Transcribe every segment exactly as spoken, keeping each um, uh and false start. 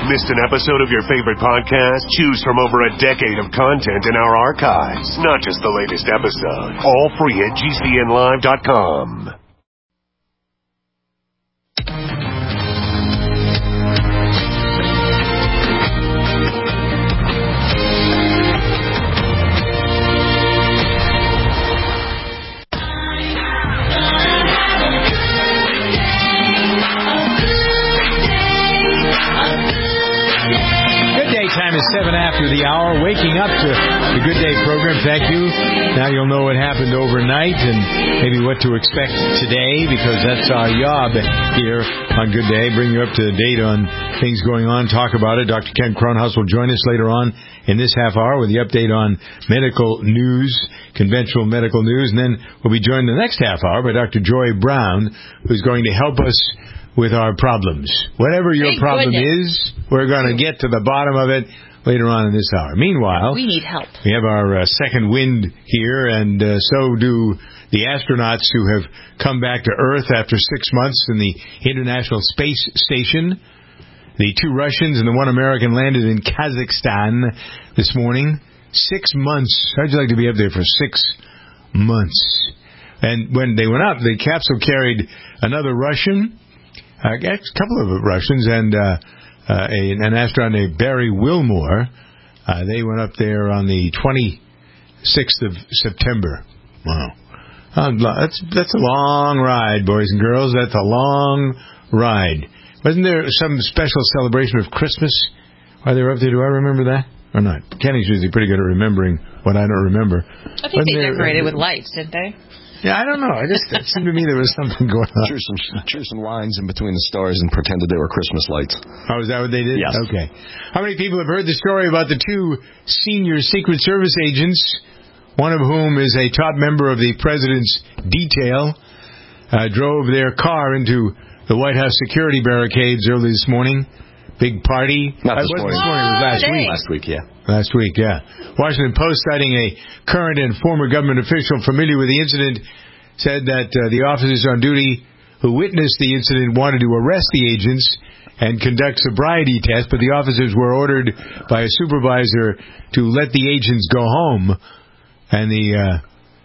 Missed an episode of your favorite podcast? Choose from over a decade of content in our archives, not just the latest episode. All free at G C N live dot com. Time is seven after the hour. Waking up to the Good Day program. Thank you. Now you'll know what happened overnight and maybe what to expect today, because that's our job here on Good Day. Bring you up to date on things going on. Talk about it. Doctor Ken Kronhaus will join us later on in this half hour with the update on medical news, conventional medical news. And then we'll be joined in the next half hour by Doctor Joy Brown, who's going to help us with our problems. Whatever your Thank problem goodness. is, we're going to get to the bottom of it later on in this hour. Meanwhile, we need help. We have our uh, second wind here, and uh, so do the astronauts who have come back to Earth after six months in the International Space Station. The two Russians and the one American landed in Kazakhstan this morning. Six months. How'd you like to be up there for six months? And when they went up, the capsule carried another Russian, Uh, a couple of Russians, and uh, uh, a, an astronaut named Barry Wilmore. Uh, they went up there on the twenty-sixth of September. Wow. Uh, that's that's a long ride, boys and girls. That's a long ride. Wasn't there some special celebration of Christmas while they were up there? Do I remember that or not? Kenny's usually pretty good at remembering what I don't remember. I think Wasn't they there, decorated uh, with lights, didn't they? Yeah, I don't know. I just it seemed to me there was something going on. Drew some, drew some lines in between the stars and pretended they were Christmas lights. Oh, is that what they did? Yes. Okay. How many people have heard the story about the two senior Secret Service agents, one of whom is a top member of the president's detail, uh, drove their car into the White House security barricades early this morning? Big party. Not this uh, morning. This morning. It was last Oh, week. Last week, yeah. Last week, yeah. Washington Post, citing a current and former government official familiar with the incident, said that uh, the officers on duty who witnessed the incident wanted to arrest the agents and conduct sobriety tests, but the officers were ordered by a supervisor to let the agents go home, and the uh,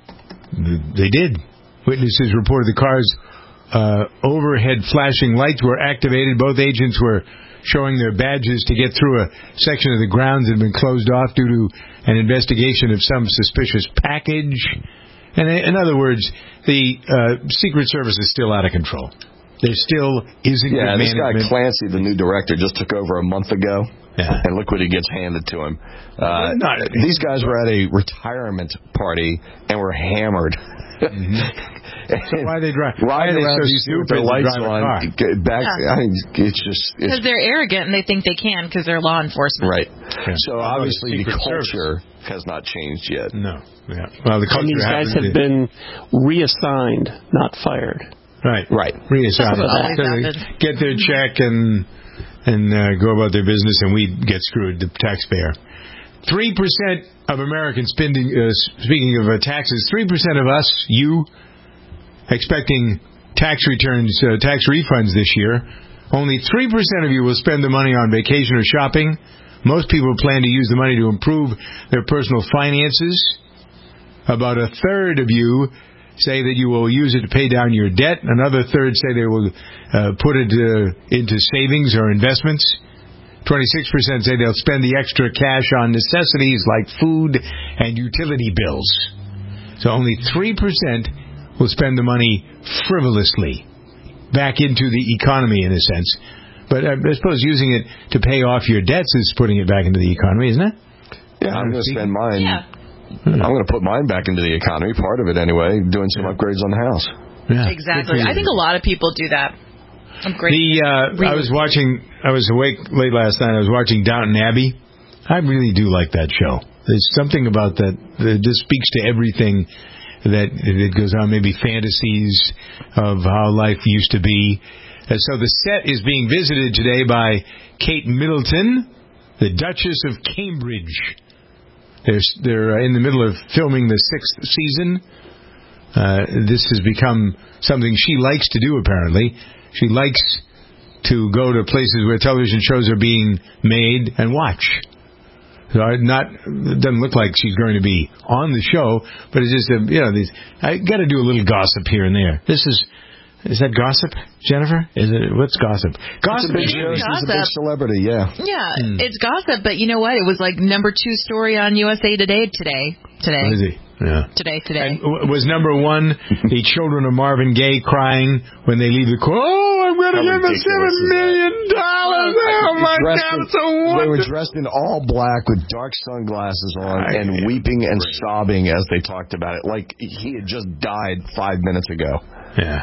they did. Witnesses reported the car's uh, overhead flashing lights were activated. Both agents were showing their badges to get through a section of the grounds that had been closed off due to an investigation of some suspicious package. And in other words, the uh, Secret Service is still out of control. There still isn't Yeah, good this guy management. Clancy, the new director, just took over a month ago. Yeah. And look what he gets handed to him. Uh, Not, these guys were at a retirement party and were hammered. Mm-hmm. So why are they driving? Riding why are around they so D C with stupid their to lights drive a on. car? Get Back, Yeah. I mean, it's just... Because It's, they're arrogant and they think they can because they're law enforcement. right. Yeah. So Well, obviously the the Secret culture has not changed yet. No. Yeah. Well, the And culture these guys happens have to- been reassigned, not fired. Right. Right. Reassigned. That's what always So they happens. get their check and and uh, go about their business, and we get screwed, the taxpayer. Three percent of Americans spending. Uh, speaking of uh, taxes, three percent of us, you, expecting tax returns, uh, tax refunds this year. Only three percent of you will spend the money on vacation or shopping. Most people plan to use the money to improve their personal finances. About a third of you say that you will use it to pay down your debt. Another third say they will uh, put it uh, into savings or investments. twenty-six percent say they'll spend the extra cash on necessities like food and utility bills. So only three percent will spend the money frivolously back into the economy, in a sense. But I suppose using it to pay off your debts is putting it back into the economy, isn't it? Yeah, I'm going to spend mine. Yeah. I'm going to put mine back into the economy, part of it anyway, doing some upgrades on the house. Yeah. Exactly. I think a lot of people do that. I'm great. The uh, I was watching. I was awake late last night. I was watching Downton Abbey. I really do like that show. There's something about that that just speaks to everything that that goes on. Maybe fantasies of how life used to be. And so the set is being visited today by Kate Middleton, the Duchess of Cambridge. They're they're in the middle of filming the sixth season. Uh, this has become something she likes to do. Apparently, she likes to go to places where television shows are being made and watch. So not it doesn't look like she's going to be on the show, but it's just a, you know these. I got to do a little gossip here and there. This is is that gossip, Jennifer? Is it what's gossip? Gossip. It's a big show. She's a big celebrity. Yeah. Yeah, Hmm. it's gossip, but you know what? It was like number two story on U S A Today today. Today. What is he? Yeah. Today, today. And w- was number one the children of Marvin Gaye crying when they leave the court? Oh, I'm going to How get the ridiculous seven is that? million dollars. Oh my Dressed God, in- it's so They were wonderful. dressed in all black with dark sunglasses on I- and weeping and sobbing as they talked about it, like he had just died five minutes ago. Yeah.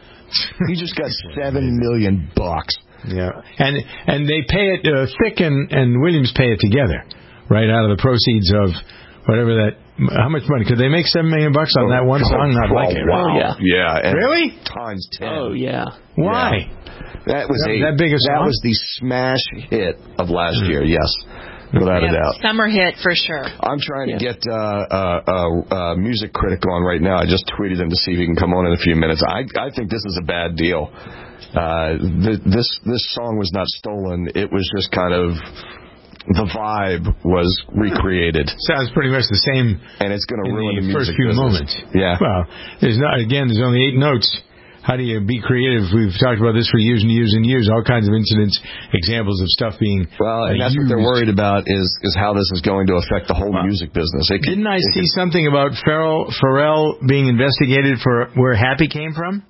He just got seven million bucks. Yeah, and and they pay it. Uh, Thicke and, and Williams pay it together, right out of the proceeds of whatever that. How much money could they make? Seven million bucks on that one song? Not Oh, like it. wow. Oh, yeah. Yeah. and Really? Times ten. Oh, yeah. Why? That was That- a, that big a That song? was the smash hit of last year. Yes, without a Yeah, doubt. summer hit for sure. I'm trying Yeah. to get uh, uh, uh, uh, Music Critic on right now. I just tweeted him to see if he can come on in a few minutes. I I think this is a bad deal. Uh, th- this this song was not stolen. It was just kind of the vibe was recreated, Sounds pretty much the same and it's going to in ruin the, the music first few business. moments. Yeah. Well, there's not. Again, there's only eight notes. How do you be creative? We've talked about this for years and years and years. All kinds of incidents, examples of stuff being. Well, and uh, that's what they're used. worried about is is how this is going to affect the whole music business. It could- Didn't I it see could- something about Pharrell, Pharrell being investigated for where Happy came from?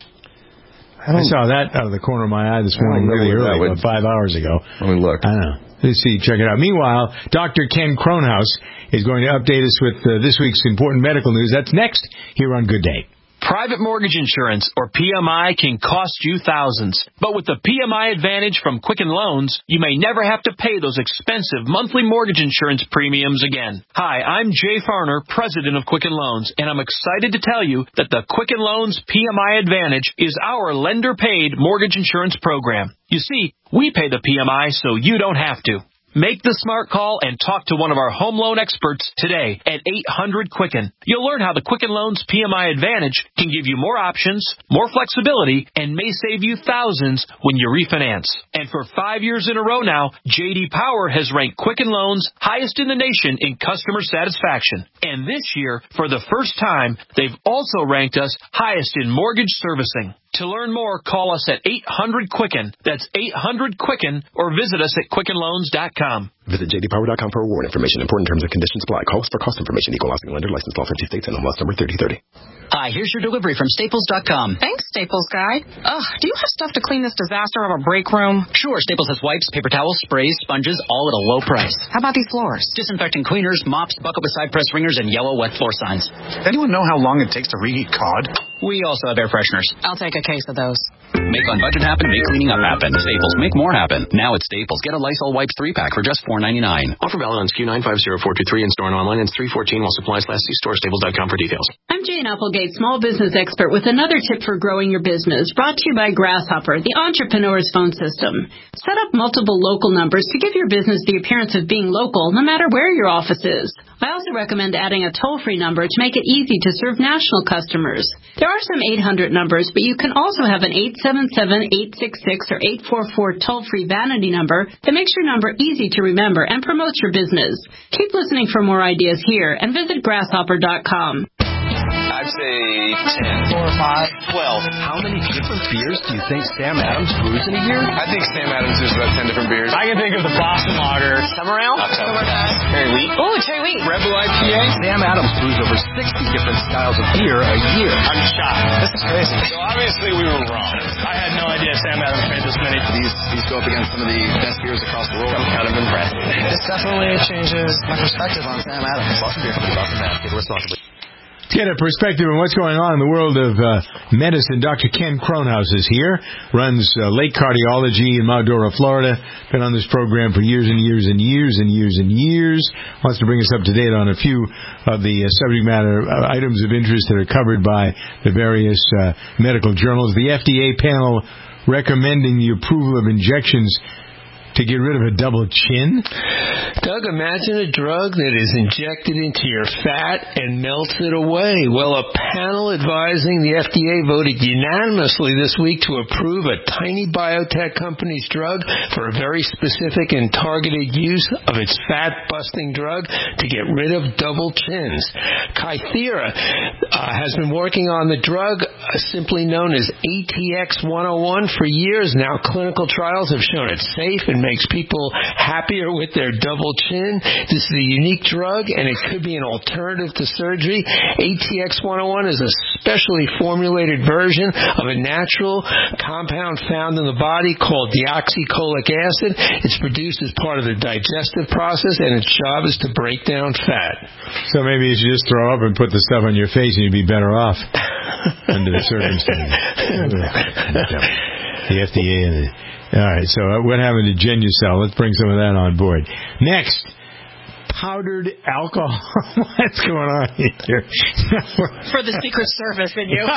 I, saw that out of the corner of my eye this I don't morning, know really where that early, would- about five hours ago. Let me look. I don't know. Let's see. Check it out. Meanwhile, Doctor Ken Kronhaus is going to update us with uh, this week's important medical news. That's next here on Good Day. Private mortgage insurance, or P M I, can cost you thousands. But with the P M I Advantage from Quicken Loans, you may never have to pay those expensive monthly mortgage insurance premiums again. Hi, I'm Jay Farner, president of Quicken Loans, and I'm excited to tell you that the Quicken Loans P M I Advantage is our lender-paid mortgage insurance program. You see, we pay the P M I so you don't have to. Make the smart call and talk to one of our home loan experts today at eight hundred Quicken. You'll learn how the Quicken Loans P M I Advantage can give you more options, more flexibility, and may save you thousands when you refinance. And for five years in a row now, J D Power has ranked Quicken Loans highest in the nation in customer satisfaction. And this year, for the first time, they've also ranked us highest in mortgage servicing. To learn more, call us at eight hundred Quicken. That's eight hundred Quicken, or visit us at quicken loans dot com. Visit j d power dot com for award information. Important terms and conditions apply. Call us for cost information. Equal housing lender. Licensed all fifty states and M L S number thirty thirty. Hi, here's your delivery from Staples dot com. Thanks, Staples guy. Ugh, do you have stuff to clean this disaster of a break room? Sure, Staples has wipes, paper towels, sprays, sponges, all at a low price. How about these floors? Disinfecting cleaners, mops, bucket with side press ringers, and yellow wet floor signs. Anyone know how long it takes to reheat cod? We also have air fresheners. I'll take a case of those. Make on budget happen, make cleaning up happen. Staples, make more happen. Now at Staples, get a Lysol wipes three pack for just four ninety-nine. Offer valid on S K U nine five zero four two three in store and online. It's three fourteen while supplies last. See store staples dot com for details. I'm Jane Applegate, small business expert, with another tip for growing your business, brought to you by Grasshopper, the entrepreneur's phone system. Set up multiple local numbers to give your business the appearance of being local, no matter where your office is. I also recommend adding a toll-free number to make it easy to serve national customers. There are some eight hundred numbers, but you can also have an eight seven seven, eight six six, or eight four four toll-free vanity number that makes your number easy to remember and promotes your business. Keep listening for more ideas here and visit grasshopper dot com. I'd say ten. Four or five. Twelve. How many different beers do you think Sam Adams brews in a year? I think Sam Adams brews about ten different beers. I can think of the Boston Lager. Summer Ale. Oktoberfest. Cherry Wheat. Oh, cherry wheat. Rebel I P A. Sam Adams brews over sixty different styles of beer a year. I'm shocked. This is crazy. So obviously we were wrong. I had no idea Sam Adams made this many. These, these go up against some of the best beers across the world. I'm kind of impressed. This definitely changes my perspective on Sam Adams. Boston Beer Company, Boston, Mass. Take it responsibly. To get a perspective on what's going on in the world of uh, medicine, Doctor Ken Kronhaus is here, runs uh, Lake Cardiology in Mount Dora, Florida, been on this program for years and years and years and years and years, wants to bring us up to date on a few of the uh, subject matter uh, items of interest that are covered by the various uh, medical journals. The F D A panel recommending the approval of injections to get rid of a double chin? Doug, imagine a drug that is injected into your fat and melts it away. Well, a panel advising the F D A voted unanimously this week to approve a tiny biotech company's drug for a very specific and targeted use of its fat-busting drug to get rid of double chins. Kythera uh, has been working on the drug uh, simply known as A T X one oh one for years now. Clinical trials have shown it's safe and makes people happier with their double chin. This is a unique drug, and it could be an alternative to surgery. A T X one oh one is a specially formulated version of a natural compound found in the body called deoxycholic acid. It's produced as part of the digestive process, and its job is to break down fat. So maybe you should just throw up and put the stuff on your face, and you'd be better off under the circumstances. The F D A and the... All right, so what happened to Genucel? Let's bring some of that on board. Next, powdered alcohol. What's going on here? For the Secret Service in you. All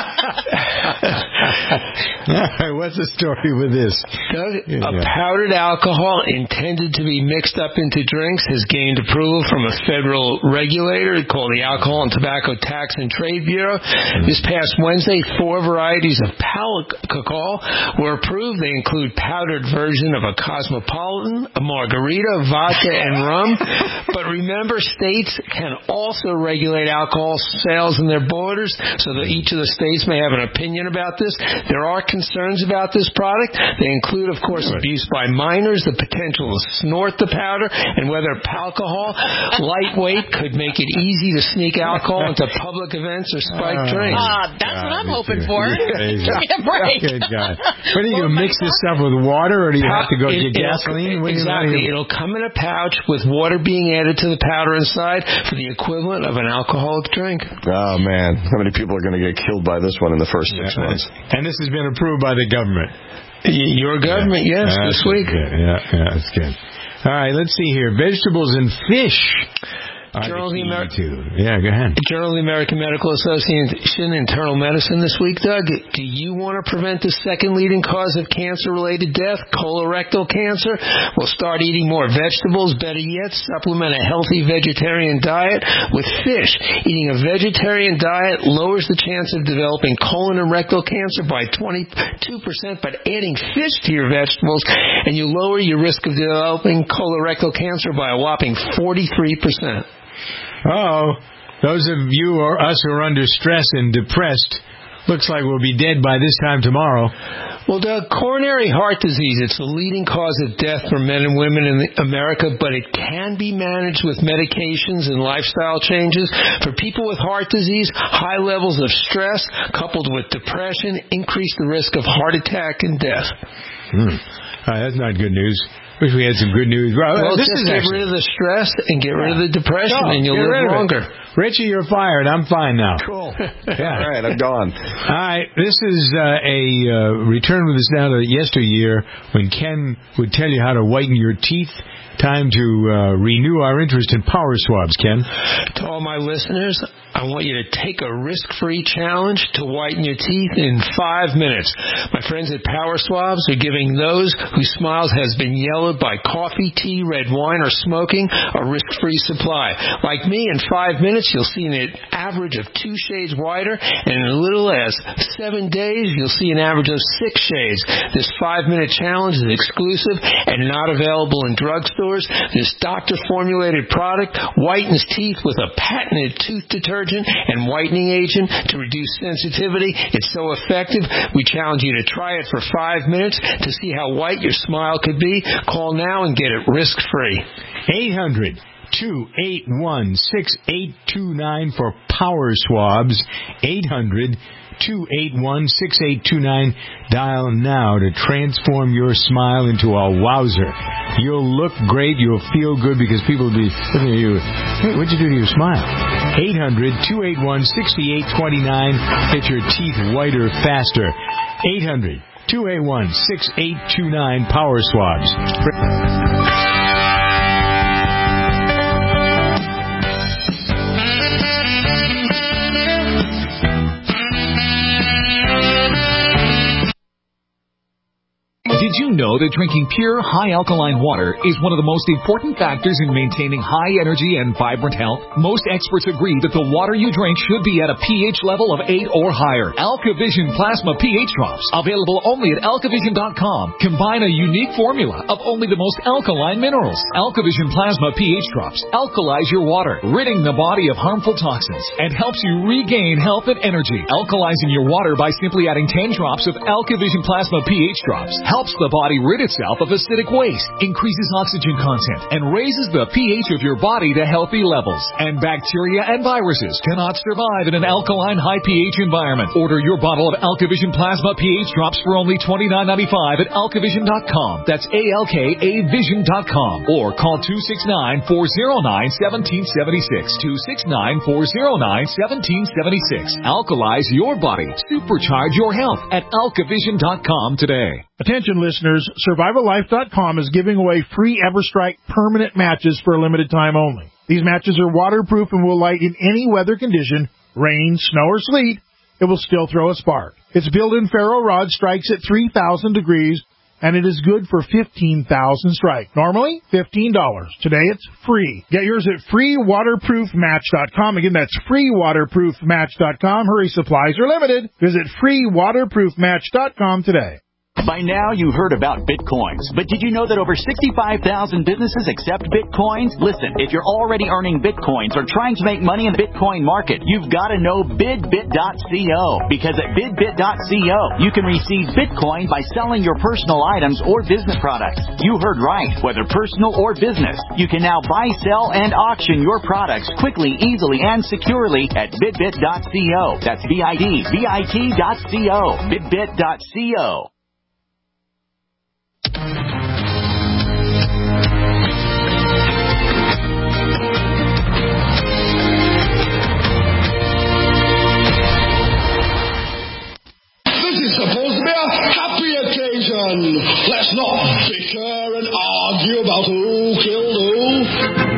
right, what's the story with this? Doug, a powdered alcohol intended to be mixed up into drinks has gained approval from a federal regulator called the Alcohol and Tobacco Tax and Trade Bureau. This past Wednesday, four varieties of alcohol were approved. They include powdered version of a Cosmopolitan, a margarita, vodka, and rum. But remember, states can also regulate alcohol sales in their borders, so that each of the states may have an opinion about this. There are concerns about this product. They include, of course, abuse by minors, the potential to snort the powder, and whether alcohol, lightweight, could make it easy to sneak alcohol into public events or spiked drinks. Ah, uh, that's God, what I'm hoping for. Give me a break. Good God. What are you going to mix this stuff with water, or do you have to go it, get gasoline? It, exactly. You... It'll come in a pouch with water being added to the powder inside for the equivalent of an alcoholic drink. Oh, man. How many people are going to get killed by this one in the first six yeah, months? And this has been approved by the government. Your government, yeah. yes, yeah, this week. Good. Yeah, yeah, that's good. All right, let's see here. Vegetables and fish. Journal of the American Yeah, go ahead. Journal of the American Medical Association Internal Medicine this week, Doug. Do you want to prevent the second leading cause of cancer-related death, colorectal cancer? Well, start eating more vegetables. Better yet, supplement a healthy vegetarian diet with fish. Eating a vegetarian diet lowers the chance of developing colon and rectal cancer by twenty-two percent, but adding fish to your vegetables, and you lower your risk of developing colorectal cancer by a whopping forty-three percent. Oh, those of you or us who are under stress and depressed, looks like we'll be dead by this time tomorrow. Well, Doug, coronary heart disease, it's the leading cause of death for men and women in America, but it can be managed with medications and lifestyle changes. For people with heart disease, high levels of stress coupled with depression increase the risk of heart attack and death. Hmm. All right, that's not good news. Wish we had some good news. Well, well this just is get actually... rid of the stress and get rid of the depression, oh, and you'll live longer. Richie, you're fired. I'm fine now. Cool. Yeah. All right, I'm gone. All right, this is uh, a uh, return with us now to yesteryear when Ken would tell you how to whiten your teeth. Time to uh, renew our interest in Power Swabs, Ken. To all my listeners, I want you to take a risk-free challenge to whiten your teeth in five minutes. My friends at Power Swabs are giving those whose smiles has been yellowed by coffee, tea, red wine, or smoking a risk-free supply. Like me, in five minutes, you'll see an average of two shades whiter, and in as little as seven days, you'll see an average of six shades. This five-minute challenge is exclusive and not available in drugstores. This doctor-formulated product whitens teeth with a patented tooth detergent and whitening agent to reduce sensitivity. It's so effective, we challenge you to try it for five minutes to see how white your smile could be. Call now and get it risk-free. eight hundred two eight one six eight two nine for Power Swabs. eight hundred two eight one six eight two nine. Dial now to transform your smile into a wowzer. You'll look great. You'll feel good because people will be looking at you. Hey, what'd you do to your smile? eight hundred two eight one six eight two nine. Get your teeth whiter faster. eight hundred two eight one six eight two nine. Power Swabs. Did you know that drinking pure, high-alkaline water is one of the most important factors in maintaining high energy and vibrant health? Most experts agree that the water you drink should be at a pH level of eight or higher. AlkaVision Plasma pH Drops, available only at alkavision dot com, combine a unique formula of only the most alkaline minerals. AlkaVision Plasma pH Drops alkalize your water, ridding the body of harmful toxins, and helps you regain health and energy. Alkalizing your water by simply adding ten drops of AlkaVision Plasma pH Drops helps the body rid itself of acidic waste, increases oxygen content, and raises the pH of your body to healthy levels. And bacteria and viruses cannot survive in an alkaline high pH environment. Order your bottle of AlkaVision Plasma pH Drops for only twenty-nine ninety-five at alkavision dot com. That's A L K A vision dot com. Or call two six nine, four oh nine, one seven seven six. two six nine, four oh nine, one seven seven six. Alkalize your body. Supercharge your health at alkavision dot com today. Attention listeners, survival life dot com is giving away free EverStrike permanent matches for a limited time only. These matches are waterproof and will light in any weather condition, rain, snow, or sleet. It will still throw a spark. Its built-in ferro rod strikes at three thousand degrees, and it is good for fifteen thousand strike. Normally, fifteen dollars. Today, it's free. Get yours at free waterproof match dot com. Again, that's free waterproof match dot com. Hurry, supplies are limited. Visit free waterproof match dot com today. By now, you've heard about Bitcoins, but did you know that over sixty-five thousand businesses accept Bitcoins? Listen, if you're already earning Bitcoins or trying to make money in the Bitcoin market, you've got to know bidbit dot co, because at bidbit dot co, you can receive Bitcoin by selling your personal items or business products. You heard right, whether personal or business. You can now buy, sell, and auction your products quickly, easily, and securely at bidbit dot co. That's B I D B I T dot co, bidbit dot co. Supposed to be a happy occasion. Let's not bicker and argue about who killed who.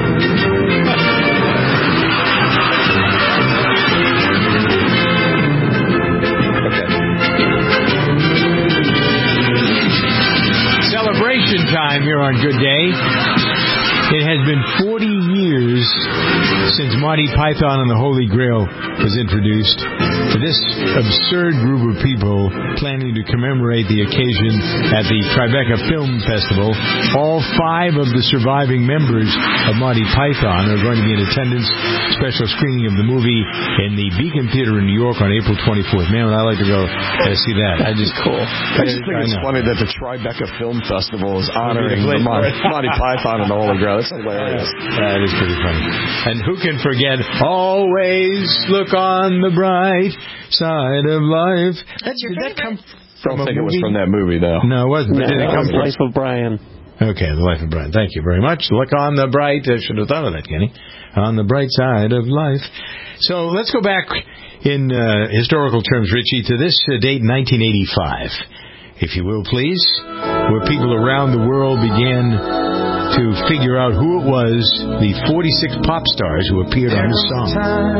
Celebration time here on Good Day. It has been forty years since Monty Python and the Holy Grail was introduced. To this absurd group of people planning to commemorate the occasion at the Tribeca Film Festival, all five of the surviving members of Monty Python are going to be in attendance. Special screening of the movie in the Beacon Theater in New York on April twenty-fourth. Man, would I like to go uh, see that. I just cool. I just think it's funny that the Tribeca Film Festival is honoring the Monty, Monty Python and the Holy Grail. That's hilarious. That is pretty funny. And who can forget, always look on the bright side of life. That's your Did that come from I don't think movie? It was from that movie, though. No, it wasn't. No, Did it come from Life of Brian. Okay, The Life of Brian. Thank you very much. Look on the bright. I should have thought of that, Kenny. On the bright side of life. So let's go back in uh, historical terms, Richie, to this uh, date, nineteen eighty-five, if you will, please, where people around the world began to figure out who it was, the forty-six pop stars who appeared on the song.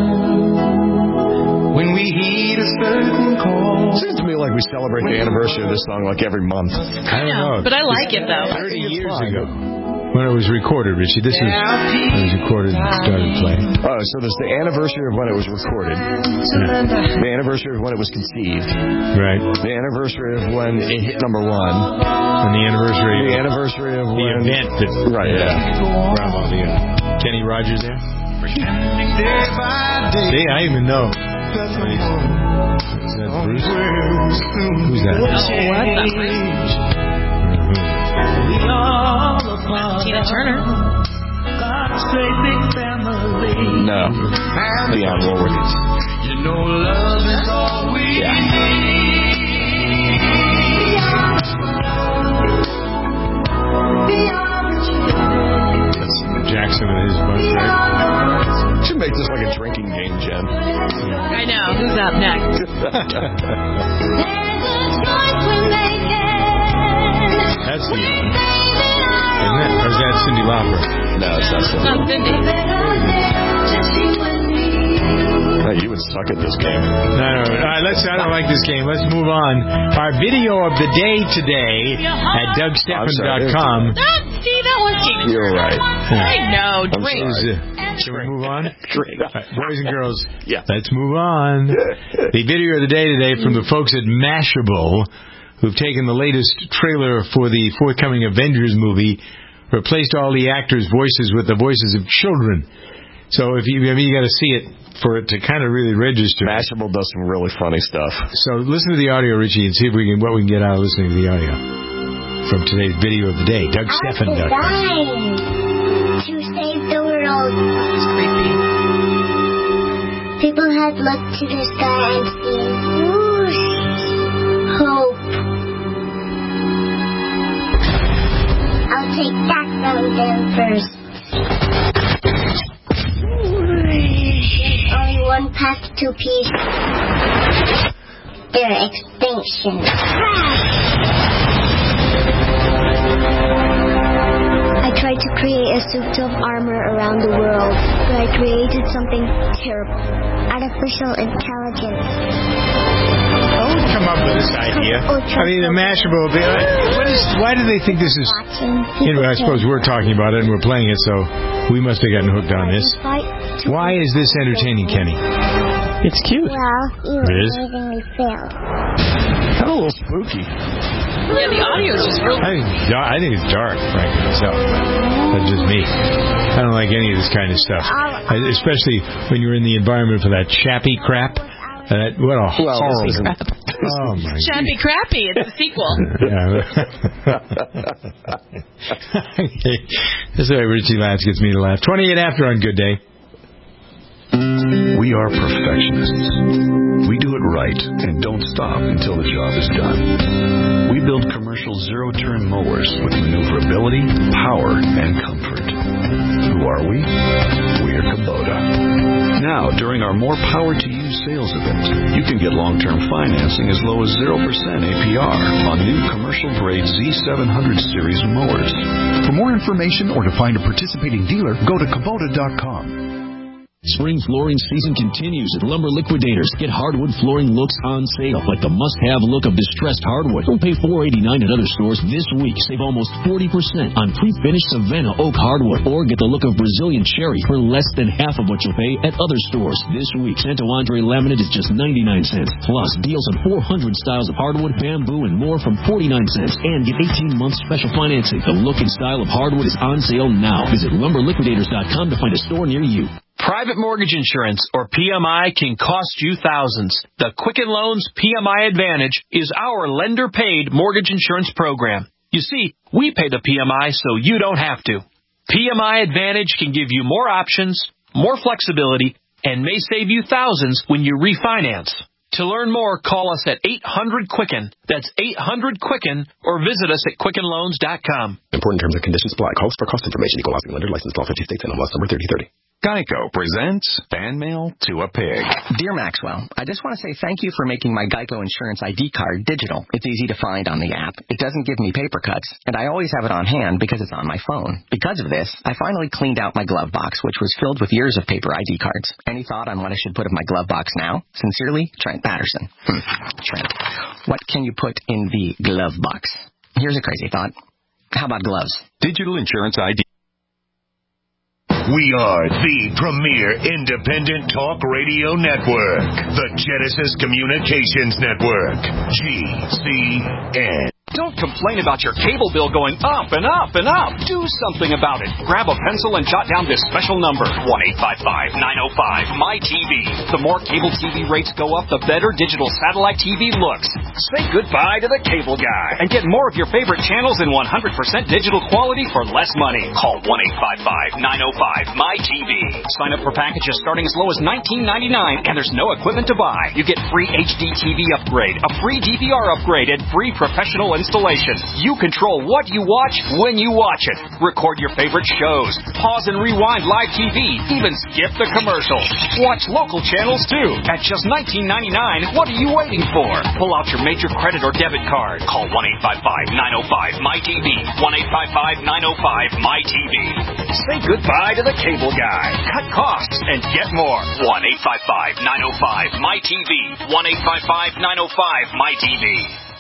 When we heed a certain call. Seems to me like we celebrate the anniversary of this song like every month. I don't know. But I like it, though. thirty years ago. When it was recorded, Richie. This is when it was recorded and started playing. Oh, so there's the anniversary of when it was recorded. Yeah. The anniversary of when it was conceived. Right. The anniversary of when it hit number one. And the anniversary The anniversary of the when... event that... Right, yeah. Bravo, the, uh, Kenny Rogers there? See, I even know. Is that Bruce? Who's that? Oh, what's that, Bruce? Tina Turner. No. Leon Woolworth. You know love is all we need. That's Jackson and his bunch, right? Should make this like a drinking game, Jen. I know. Who's up next? That's the isn't it? Or is that Cyndi Lauper? No, it's not Cyndi. It's not Cindy. Not you would suck at this game. No, no. All right, let's. I don't like this game. Let's move on. Our video of the day today at Doug Stephan dot com. See, that was cheating. You're right. I know. Drink. Can we move on? Great. Right, boys and girls, yeah. Let's move on. The video of the day today from the folks at Mashable, who've taken the latest trailer for the forthcoming Avengers movie, replaced all the actors' voices with the voices of children. So if you, I mean, you got to see it for it to kind of really register. Mashable does some really funny stuff. So listen to the audio, Richie, and see if we can what we can get out of listening to the audio from today's video of the day. Doug Stephan dot com. To save the world. It's creepy. People have looked to the sky and seen whoosh, hope. I'll take that from them first. Only one path to peace. Their extinction. I tried to create a suit of armor around the world, but I created something terrible. Artificial intelligence. Oh, come up with this idea. I mean, the Mashable. What is? Why do they think this is? Anyway, I suppose we're talking about it and we're playing it, so we must have gotten hooked on this. Why is this entertaining, Kenny? It's cute. Well, you It is? amazingly failed. Kind of a little spooky. Yeah, the audio is just real. I think I think it's dark, frankly, myself. That's just me. I don't like any of this kind of stuff, I, especially when you're in the environment for that chappy crap. Uh, what a well, horrible! Oh my! Chappy Crappy. It's the sequel. Okay. That's why Richie laughs gets me to laugh. Twenty-eight after on Good Day. We are perfectionists. We do it right and don't stop until the job is done. We build commercial zero-turn mowers with maneuverability, power, and comfort. Who are we? We're Kubota. Now, during our More Power to You sales event, you can get long-term financing as low as zero percent A P R on new commercial-grade Z seven hundred series mowers. For more information or to find a participating dealer, go to Kubota dot com. Spring flooring season continues at Lumber Liquidators. Get hardwood flooring looks on sale, like the must-have look of distressed hardwood. Don't pay four eighty-nine at other stores this week. Save almost forty percent on pre-finished Savannah oak hardwood, or get the look of Brazilian cherry for less than half of what you'll pay at other stores this week. Santo Andre laminate is just ninety-nine cents. Plus, deals on four hundred styles of hardwood, bamboo, and more from forty-nine cents. And get eighteen months special financing. The look and style of hardwood is on sale now. Visit lumber liquidators dot com to find a store near you. Private mortgage insurance, or P M I, can cost you thousands. The Quicken Loans P M I Advantage is our lender-paid mortgage insurance program. You see, we pay the P M I so you don't have to. P M I Advantage can give you more options, more flexibility, and may save you thousands when you refinance. To learn more, call us at eight hundred Quicken. That's eight hundred Quicken, or visit us at quicken loans dot com. Important terms and conditions apply. Calls for cost information. Equal housing lender. License law fifty states. N M L S number thirty thirty. Geico presents Fan Mail to a Pig. Dear Maxwell, I just want to say thank you for making my Geico Insurance I D card digital. It's easy to find on the app. It doesn't give me paper cuts, and I always have it on hand because it's on my phone. Because of this, I finally cleaned out my glove box, which was filled with years of paper I D cards. Any thought on what I should put in my glove box now? Sincerely, Trent Patterson. Hmm. Trent, what can you put in the glove box? Here's a crazy thought. How about gloves? Digital Insurance I D. We are the premier independent talk radio network, the Genesis Communications Network, G C N. Don't complain about your cable bill going up and up and up. Do something about it. Grab a pencil and jot down this special number, one eight five five, nine oh five, M Y T V. The more cable T V rates go up, the better digital satellite T V looks. Say goodbye to the cable guy and get more of your favorite channels in one hundred percent digital quality for less money. Call one eight five five, nine oh five, M Y T V. Sign up for packages starting as low as nineteen ninety-nine, and there's no equipment to buy. You get free H D T V upgrade, a free D V R upgrade, and free professional installation. You control what you watch when you watch it. Record your favorite shows. Pause and rewind live T V. Even skip the commercials. Watch local channels too. At just nineteen ninety-nine dollars, what are you waiting for? Pull out your major credit or debit card. Call one eight five five, nine oh five, M Y T V. one eight five five, nine oh five, M Y T V. Say goodbye to the cable guy. Cut costs and get more. one eight five five, nine oh five, M Y T V. one eight five five, nine oh five, M Y T V.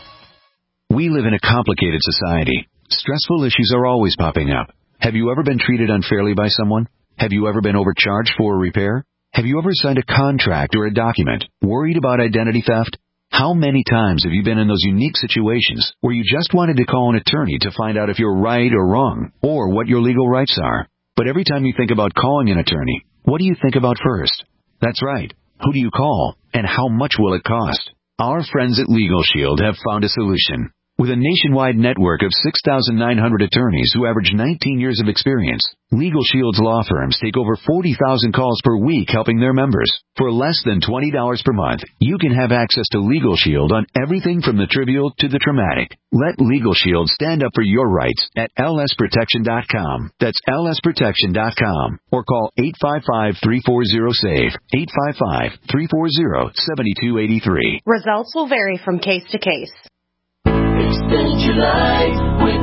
We live in a complicated society. Stressful issues are always popping up. Have you ever been treated unfairly by someone? Have you ever been overcharged for a repair? Have you ever signed a contract or a document worried about identity theft? How many times have you been in those unique situations where you just wanted to call an attorney to find out if you're right or wrong, or what your legal rights are? But every time you think about calling an attorney, what do you think about first? That's right. Who do you call, and how much will it cost? Our friends at Legal Shield have found a solution. With a nationwide network of six thousand nine hundred attorneys who average nineteen years of experience, Legal Shield's law firms take over forty thousand calls per week helping their members. For less than twenty dollars per month, you can have access to Legal Shield on everything from the trivial to the traumatic. Let Legal Shield stand up for your rights at L S protection dot com. That's L S protection dot com. Or call eight five five, three four zero, S A V E, eight five five, three four zero, seven two eight three. Results will vary from case to case. Extend your life with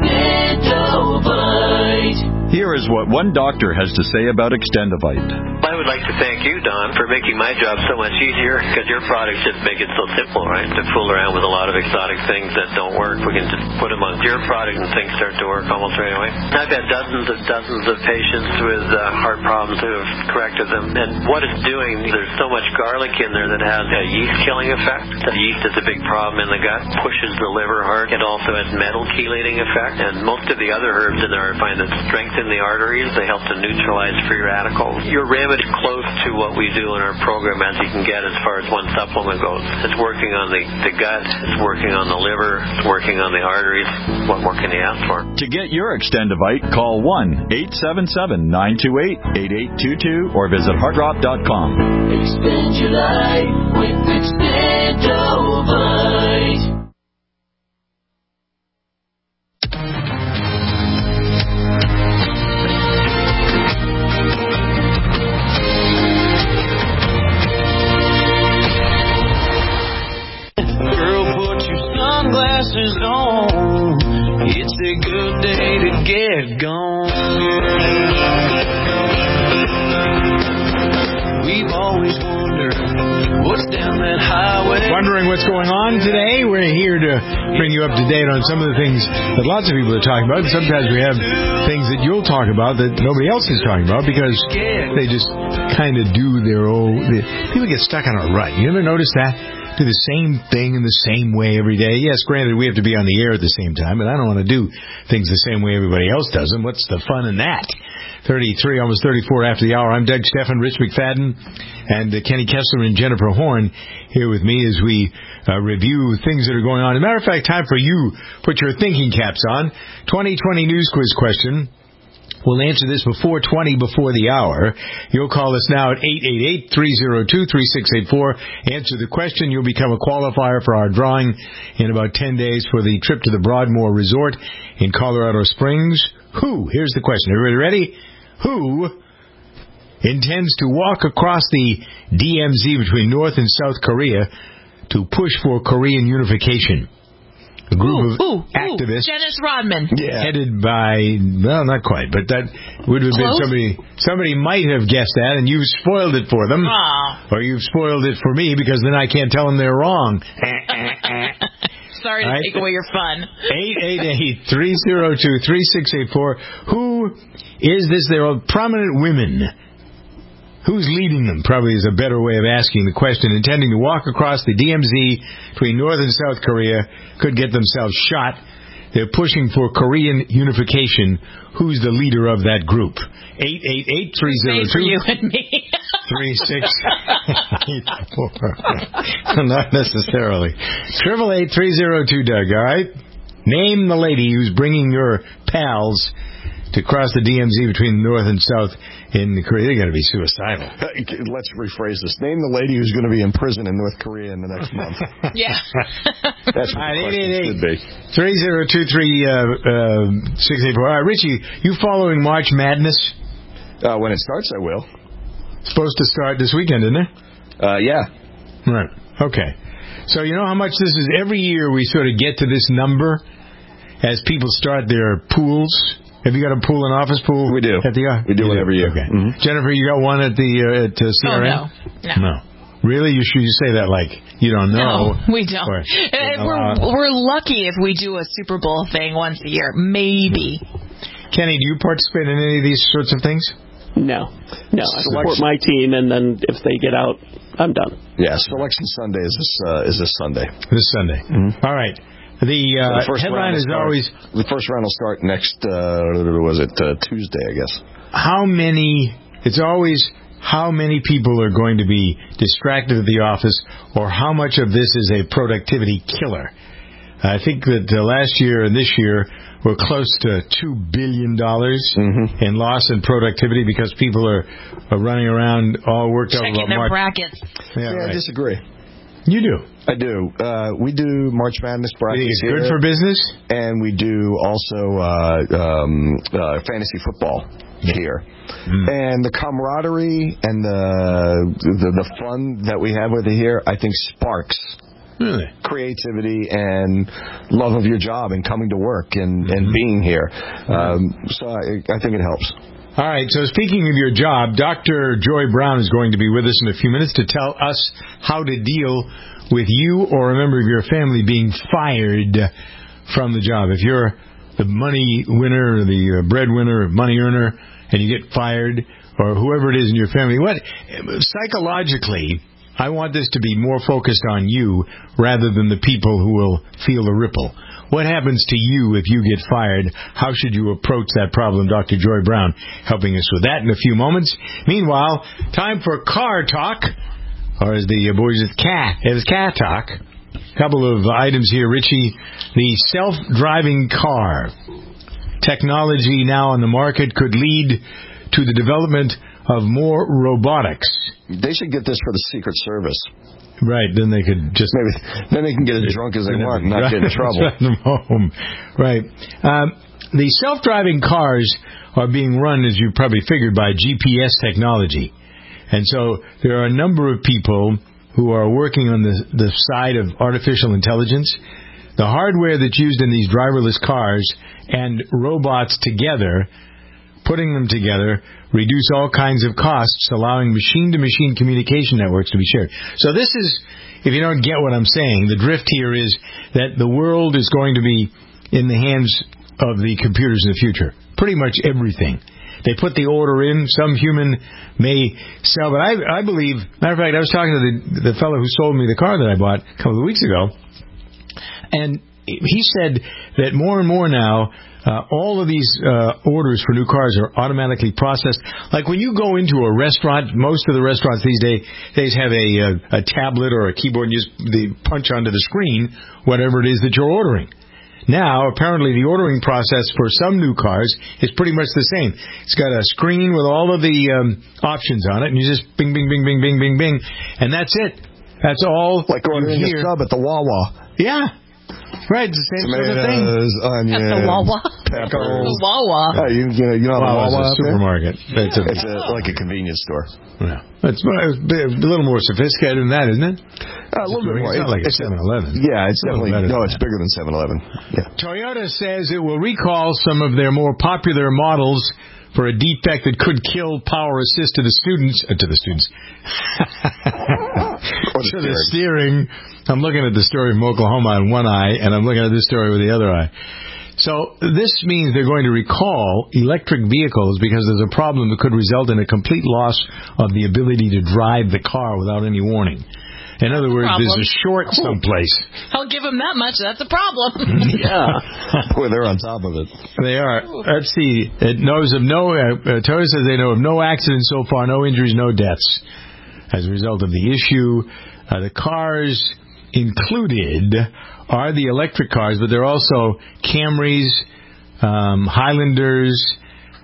Extendovite. Here is what one doctor has to say about Extendovite. I would like to thank you, Don, for making my job so much easier, because your products just make it so simple, right? To fool around with a lot of exotic things that don't work, we can just put them on your product and things start to work almost right away. I've had dozens and dozens of patients with uh, heart problems who have corrected them, and what it's doing, there's so much garlic in there that has a yeast-killing effect. The yeast is a big problem in the gut, pushes the liver hard. It also has metal chelating effect, and most of the other herbs in there I find that strengthen the arteries. They help to neutralize free radicals. Your remedy close to what we do in our program as you can get as far as one supplement goes. It's working on the, the gut, it's working on the liver, it's working on the arteries. What more can you ask for? To get your Extendovite, call one eight seven seven, nine two eight, eight eight two two or visit heartdrop dot com. Extend your life with Extendovite. Sunglasses on, it's a good day to get gone. We've always wondered what's down that highway. Wondering what's going on today? We're here to bring you up to date on some of the things that lots of people are talking about. And sometimes we have things that you'll talk about that nobody else is talking about because they just kind of do their own. They, people get stuck on a rut. You ever notice that? Do the same thing in the same way every day. Yes, granted, we have to be on the air at the same time, but I don't want to do things the same way everybody else does them. What's the fun in that? thirty-three, almost thirty-four after the hour. I'm Doug Steffen, Rich McFadden, and uh, Kenny Kessler and Jennifer Horn here with me as we uh, review things that are going on. As a matter of fact, time for you. Put your thinking caps on. twenty twenty news quiz question. We'll answer this before twenty before the hour. You'll call us now at eight eight eight, three oh two, three six eight four. Answer the question. You'll become a qualifier for our drawing in about ten days for the trip to the Broadmoor Resort in Colorado Springs. Who? Here's the question. Everybody ready? Who intends to walk across the D M Z between North and South Korea to push for Korean unification? A group ooh, of ooh, activists. Ooh, Dennis Rodman. Yeah. Headed by, well, not quite, but that would have Close? been somebody, somebody might have guessed that, and you've spoiled it for them. Aww. Or you've spoiled it for me, because then I can't tell them they're wrong. Sorry to right. take away your fun. eight eight eight, three oh two, three six eight four. Who is this? They're all prominent women. Who's leading them? Probably is a better way of asking the question. Intending to walk across the D M Z between North and South Korea, could get themselves shot. They're pushing for Korean unification. Who's the leader of that group? eight eight eight, three oh two, for you and me. three six eight four. Not necessarily. Triple eight three oh two, Doug. All right. Name the lady who's bringing your pals to cross the D M Z between the north and south in Korea. They're going to be suicidal. Let's rephrase this. Name the lady who's going to be in prison in North Korea in the next month. Yeah. That's what the question should be. three zero two three six eight four. All right, Richie, you following March Madness? Uh, when it starts, I will. It's supposed to start this weekend, isn't it? Uh, yeah. Right. Okay. So you know how much this is? Every year we sort of get to this number as people start their pools. Have you got a pool, an office pool? We do. At the, uh, we do one every year. Okay. Mm-hmm. Jennifer, you got one at the uh, at uh, C R M? Oh, no. No. No. Really? You should you say that like you don't know? No, we don't. Or, uh, we're, uh, we're lucky if we do a Super Bowl thing once a year. Maybe. Kenny, do you participate in any of these sorts of things? No. No, I support my team, and then if they get out, I'm done. Yeah, Selection Sunday is this, uh, is this Sunday. This Sunday. Mm-hmm. All right. The, uh, so the headline is start, always... The first round will start next, uh, was it uh, Tuesday, I guess. How many... It's always how many people are going to be distracted at the office, or how much of this is a productivity killer. I think that uh, last year and this year we're close to two billion dollars mm-hmm. in loss in productivity because people are, are running around all worked up about Checking their March. brackets. Yeah, yeah right. I disagree. You do? I do. Uh, we do March Madness brackets. It's good for business? And we do also uh, um, uh, fantasy football yeah. here. Mm. And the camaraderie and the, the the fun that we have with it here, I think sparks really? creativity and love of your job and coming to work and, mm-hmm. and being here. Um, so I, I think it helps. All right, so speaking of your job, Doctor Joy Brown is going to be with us in a few minutes to tell us how to deal with you or a member of your family being fired from the job. If you're the money winner or the breadwinner or money earner and you get fired, or whoever it is in your family, what psychologically, I want this to be more focused on you rather than the people who will feel the ripple. What happens to you if you get fired? How should you approach that problem? Doctor Joy Brown helping us with that in a few moments. Meanwhile, time for car talk, or as the boys say, cat, it was cat talk. A couple of items here, Richie. The self-driving car technology now on the market could lead to the development of more robotics. They should get this for the Secret Service. Right, then they could just... Maybe then they can get as drunk as they want and not get in trouble. Drive them home. Right. Um, the self-driving cars are being run, as you probably figured, by G P S technology. And so there are a number of people who are working on the, the side of artificial intelligence. The hardware that's used in these driverless cars and robots together, putting them together, reduce all kinds of costs, allowing machine-to-machine communication networks to be shared. So this is, if you don't get what I'm saying, the drift here is that the world is going to be in the hands of the computers in the future. Pretty much everything. They put the order in. Some human may sell, but I, I believe, matter of fact, I was talking to the, the fellow who sold me the car that I bought a couple of weeks ago, and he said that more and more now, Uh, all of these uh, orders for new cars are automatically processed. Like when you go into a restaurant, most of the restaurants these days, days have a, a, a tablet or a keyboard, and you just the punch onto the screen whatever it is that you're ordering. Now, apparently, the ordering process for some new cars is pretty much the same. It's got a screen with all of the um, options on it, and you just bing, bing, bing, bing, bing, bing, bing, and that's it. That's all. Like ordering a sub at the Wawa. Yeah. Right, it's the same Tomatoes, sort of thing. Onions, at the Wawa. Peppers. The Wawa. Yeah, you, you know, you know Wawa's the Wawa a supermarket. It's, a, it's a, like a convenience store. Yeah. It's a little more sophisticated than that, isn't it? Uh, a little bit more. It's not like a it's seven eleven. Yeah, it's definitely, no, it's bigger than seven eleven. Yeah. Toyota says it will recall some of their more popular models for a defect that could kill power assist to the students, uh, to the students, to the steering. I'm looking at the story from Oklahoma in one eye, and I'm looking at this story with the other eye. So this means they're going to recall electric vehicles because there's a problem that could result in a complete loss of the ability to drive the car without any warning. In other words, problem. there's a short someplace. I'll give them that much. That's a problem. Yeah. Boy, they're on top of it. They are. Let's see. It knows of no, uh, Toyota says they know of no accidents so far, no injuries, no deaths as a result of the issue. Uh, the cars included are the electric cars, but they're also Camrys, um, Highlanders,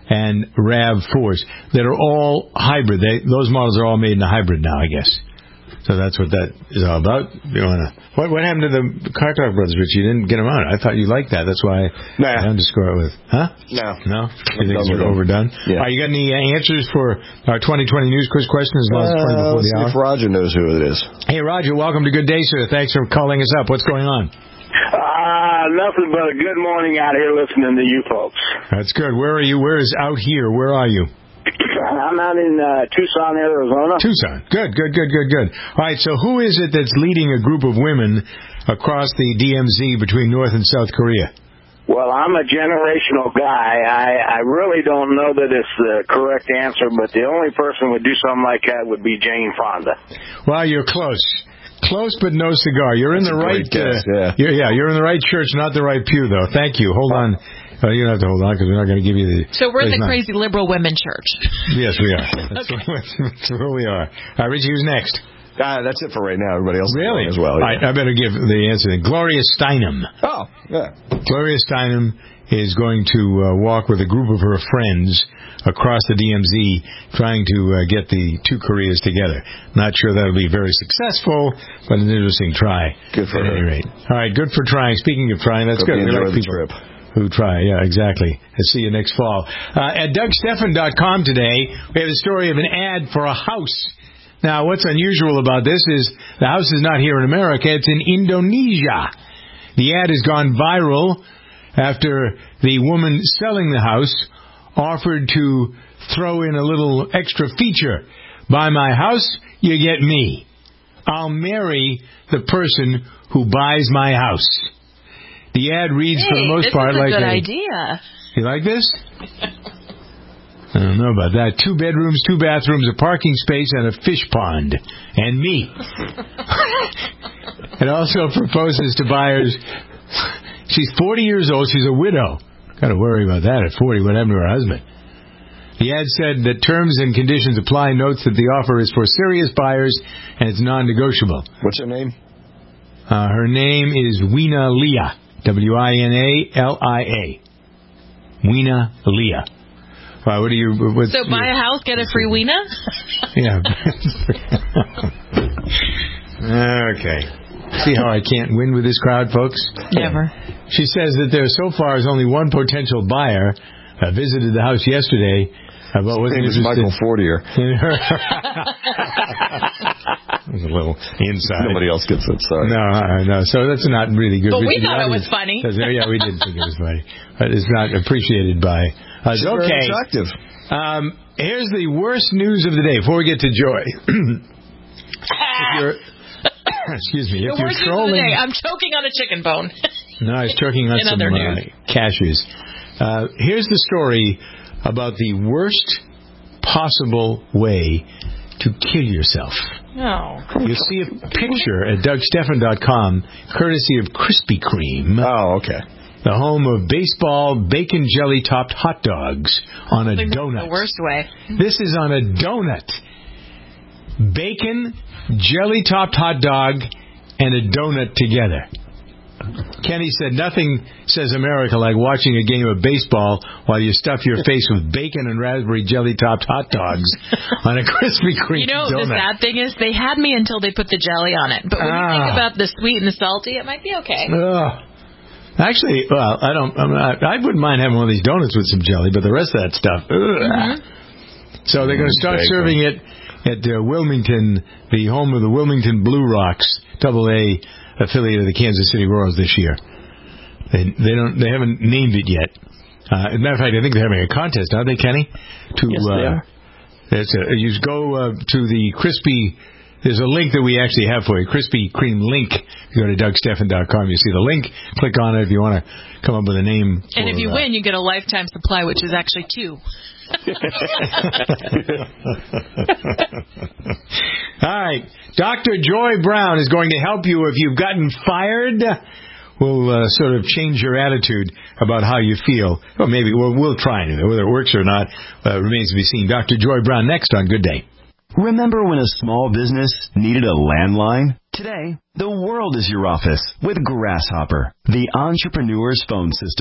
and RAV fours that are all hybrid. They, those models are all made in a hybrid now, I guess. So that's what that is all about. You wanna, what, what happened to the Car Talk Brothers, Rich? You didn't get them on. I thought you liked that. That's why nah. I underscore it with. Huh? No. No? You think it's overdone? Yeah. All right, you got any uh, answers for our twenty twenty news quiz question as long as twenty Uh, before let's the see hour? if Roger knows who it is. Hey, Roger, welcome to Good Day, sir. Thanks for calling us up. What's going on? Uh, nothing but a good morning out here listening to you folks. That's good. Where are you? Where is out here? Where are you? I'm out in uh, Tucson, Arizona. Tucson. Good, good, good, good, good. All right, so who is it that's leading a group of women across the D M Z between North and South Korea? Well, I'm a generational guy. I, I really don't know that it's the correct answer, but the only person who would do something like that would be Jane Fonda. Well, you're close. Close, but no cigar. You're in That's the a right. great guess, uh, yeah. You're, yeah, you're in the right church, not the right pew, though. Thank you. Hold on. Uh, you don't have to hold on because we're not going to give you the. So we're in the not. crazy liberal women church. Yes, we are. That's, Okay. that's, that's where we are. All right, Richie, who's next? Uh, that's it for right now. Everybody else Really? is as well. All Yeah. right, I better give the answer then. Gloria Steinem. Oh, yeah. Gloria Steinem is going to uh, walk with a group of her friends across the D M Z trying to uh, get the two Koreas together. Not sure that'll be very successful, but an interesting try. Good for at her. any rate. All right, good for trying. Speaking of trying, that's Hope good. you We enjoy like the people trip. who try. Yeah, exactly. I'll see you next fall. Uh, at Doug Stephan dot com today, we have a story of an ad for a house. Now, what's unusual about this is the house is not here in America. It's in Indonesia. The ad has gone viral after the woman selling the house offered to throw in a little extra feature. Buy my house, you get me. I'll marry the person who buys my house. The ad reads, hey, for the most this part, is a like good a... idea. You like this? I don't know about that. Two bedrooms, two bathrooms, a parking space, and a fish pond. And me. It also proposes to buyers... She's forty years old. She's a widow. Got to worry about that at forty. What happened to her husband? The ad said that terms and conditions apply. Notes that the offer is for serious buyers and it's non-negotiable. What's her name? Uh, her name is Weena Leah. W I N A L I A. Weena Leah. Well, what do you... What's So buy your, a house, get a free Weena? Yeah. Okay. See how I can't win with this crowd, folks? Never. She says that there so far is only one potential buyer. I visited the house yesterday. About His name is Michael Fortier. That was a little inside. Nobody else gets it, sorry. No, uh, no. So that's not really good. But we The thought it audience was funny. says, yeah, we did think it was funny. But it's not appreciated by us. She's Okay. very attractive. Um, here's the worst news of the day. Before we get to Joy. If you're... Excuse me. If The you're worst news of the trolling... day. I'm choking on a chicken bone. No, he's choking on In some other uh, news. cashews. Uh, here's the story about the worst possible way to kill yourself. No. You'll see a picture at Doug Stephan dot com, courtesy of Krispy Kreme. Oh, okay. The home of baseball bacon jelly topped hot dogs on a I think donut. that's the worst way. This is on a donut. Bacon, jelly topped hot dog, and a donut together. Kenny said nothing says America like watching a game of baseball while you stuff your face with bacon and raspberry jelly topped hot dogs on a Krispy Kreme You know, donut. the sad thing is they had me until they put the jelly on it. But when you think Ah. about the sweet and the salty, it might be okay. Ugh. Actually, well, I don't. I'm not, I wouldn't mind having one of these donuts with some jelly, but the rest of that stuff. Ugh. Mm-hmm. So they're going to start Bacon. serving it at uh, Wilmington, the home of the Wilmington Blue Rocks, Double A affiliate of the Kansas City Royals this year. They they don't they haven't named it yet. Uh, as a matter of fact, I think they're having a contest, aren't they, Kenny? To Yes, they uh, are. It's a, you go uh, to the Krispy. There's a link that we actually have for you, Krispy Kreme link. You go to Doug Stephan dot com. You see the link. Click on it if you want to come up with a name. And for, if you uh, win, you get a lifetime supply, which is actually two. All right. Doctor Joy Brown is going to help you if you've gotten fired. We'll uh, sort of change your attitude about how you feel. Well, maybe we'll, we'll try anyway. Whether it works or not uh, remains to be seen. Doctor Joy Brown next on Good Day. Remember when a small business needed a landline? Today, the world is your office with Grasshopper, the entrepreneur's phone system.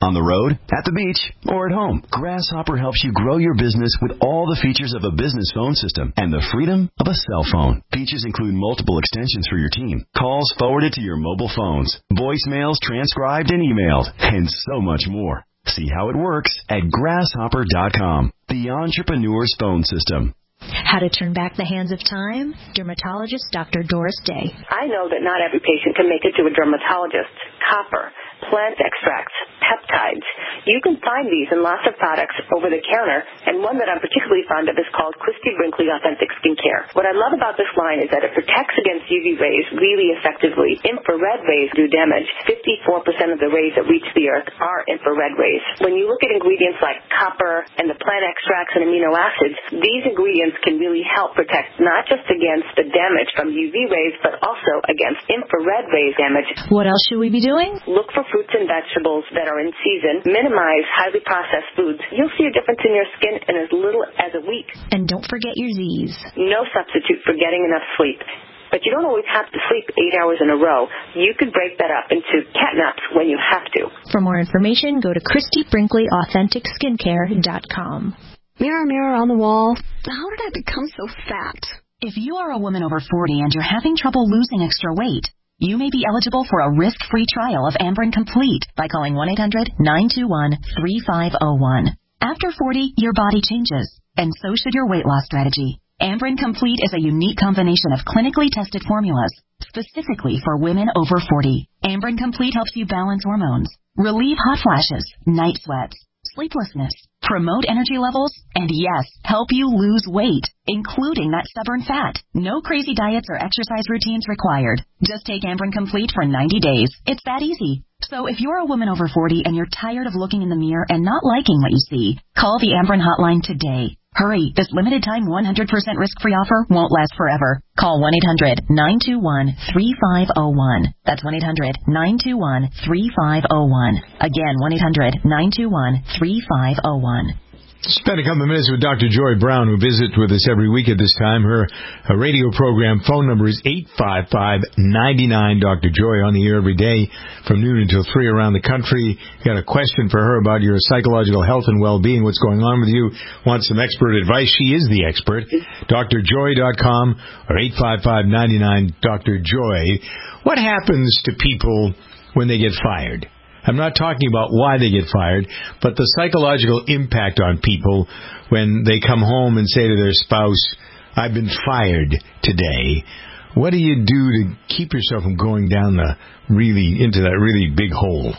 on the road, at the beach, or at home. Grasshopper helps you grow your business with all the features of a business phone system and the freedom of a cell phone. Features include multiple extensions for your team, calls forwarded to your mobile phones, voicemails transcribed and emailed, and so much more. See how it works at grasshopper dot com, the entrepreneur's phone system. How to turn back the hands of time? Dermatologist Doctor Doris Day. I know that not every patient can make it to a dermatologist. Copper, plant extracts, peptides. You can find these in lots of products over the counter, and one that I'm particularly fond of is called Christy Brinkley Authentic Skincare. What I love about this line is that it protects against U V rays really effectively. Infrared rays do damage. fifty-four percent of the rays that reach the earth are infrared rays. When you look at ingredients like copper and the plant extracts and amino acids, these ingredients can really help protect not just against the damage from U V rays, but also against infrared rays damage. What else should we be doing? Look for fruits and vegetables that are in season. Minimize highly processed foods. You'll see a difference in your skin in as little as a week. And don't forget your Z's. No substitute for getting enough sleep. But you don't always have to sleep eight hours in a row. You could break that up into cat naps when you have to. For more information, go to Christy Brinkley Authentic Skincare dot com. Mirror, mirror on the wall, how did I become so fat? If you are a woman over forty and you're having trouble losing extra weight, you may be eligible for a risk-free trial of Amberen Complete by calling one eight hundred nine two one three five zero one. After forty, your body changes, and so should your weight loss strategy. Amberen Complete is a unique combination of clinically tested formulas, specifically for women over forty. Amberen Complete helps you balance hormones, relieve hot flashes, night sweats, sleeplessness, promote energy levels, and yes, help you lose weight, including that stubborn fat. No crazy diets or exercise routines required. Just take Amberen Complete for ninety days. It's that easy. So if you're a woman over forty and you're tired of looking in the mirror and not liking what you see, call the Amberen hotline today. Hurry, this limited time one hundred percent risk-free offer won't last forever. Call one eight hundred nine two one three five zero one. That's one eight hundred nine two one three five zero one. Again, one eight hundred nine two one three five zero one. Spend a couple of minutes with Doctor Joy Brown, who visits with us every week at this time. Her, her radio program phone number is eight five five nine nine Doctor Joy, on the air every day from noon until three around the country. You got a question for her about your psychological health and well-being, what's going on with you, want some expert advice? She is the expert. D R joy dot com or eight five five nine nine Doctor Joy. What happens to people when they get fired? I'm not talking about why they get fired, but the psychological impact on people when they come home and say to their spouse, I've been fired today. What do you do to keep yourself from going down the really into that really big hole?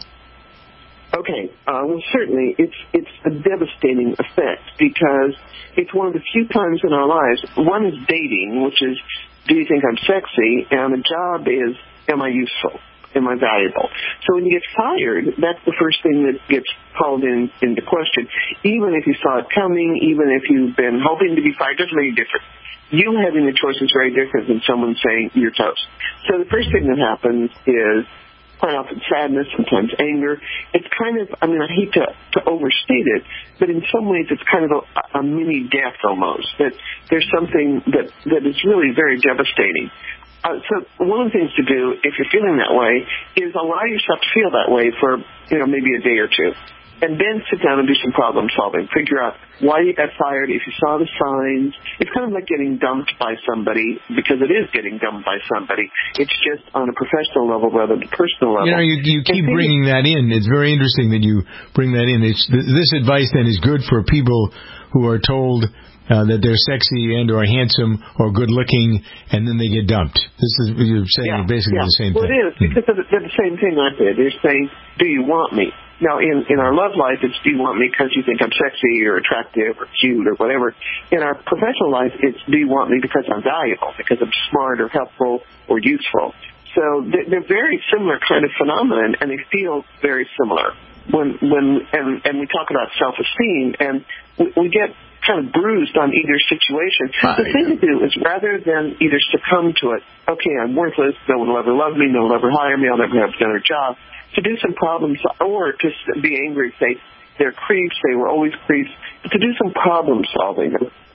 Okay, uh, well, certainly it's it's a devastating effect because it's one of the few times in our lives. One is dating, which is, do you think I'm sexy? And the job is, am I useful? Am I valuable? So when you get fired, that's the first thing that gets called in into question. Even if you saw it coming, even if you've been hoping to be fired, doesn't make any difference. You having the choice is very different than someone saying you're toast. So the first thing that happens is quite often sadness, sometimes anger. It's kind of, I mean, I hate to, to overstate it, but in some ways it's kind of a, a mini death almost. That there's something that, that is really very devastating. Uh, so one of the things to do, if you're feeling that way, is allow yourself to feel that way for, you know, maybe a day or two. And then sit down and do some problem solving. Figure out why you got fired, if you saw the signs. It's kind of like getting dumped by somebody, because it is getting dumped by somebody. It's just on a professional level rather than a personal level. You know, you, you keep bringing that in. It's very interesting that you bring that in. It's, this advice, then, is good for people who are told Uh, that they're sexy and or handsome or good looking, and then they get dumped. This is, you're saying, yeah, basically yeah. the same well, thing. Well, it is, because mm-hmm. they're the same thing right there. They're saying, do you want me? Now, in, in our love life, it's do you want me because you think I'm sexy or attractive or cute or whatever. In our professional life, it's do you want me because I'm valuable, because I'm smart or helpful or useful. So they're, they're very similar kind of phenomenon, and they feel very similar. When when and, and we talk about self-esteem, and we, we get kind of bruised on either situation. Right. The thing to do is, rather than either succumb to it, okay, I'm worthless, no one will ever love me, no one will ever hire me, I'll never have another job, to do some problems, or to be angry, say, they're creeps, they were always creeps, to do some problem solving.